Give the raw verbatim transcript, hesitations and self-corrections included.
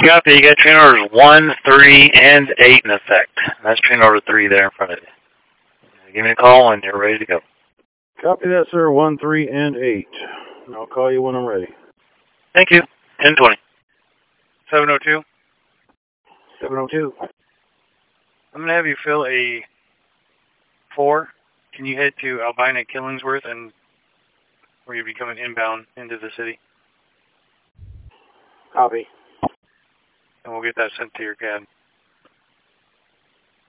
copy. You got train orders one, three, and eight in effect. That's train order three there in front of you. Give me a call when you're ready to go. Copy that, sir. one, three, and eight. I'll call you when I'm ready. Thank you. ten twenty. seven oh two. seven oh two. I'm going to have you fill a four. Can you head to Albina Killingsworth and where you'll be coming inbound into the city? Copy. And we'll get that sent to your cab.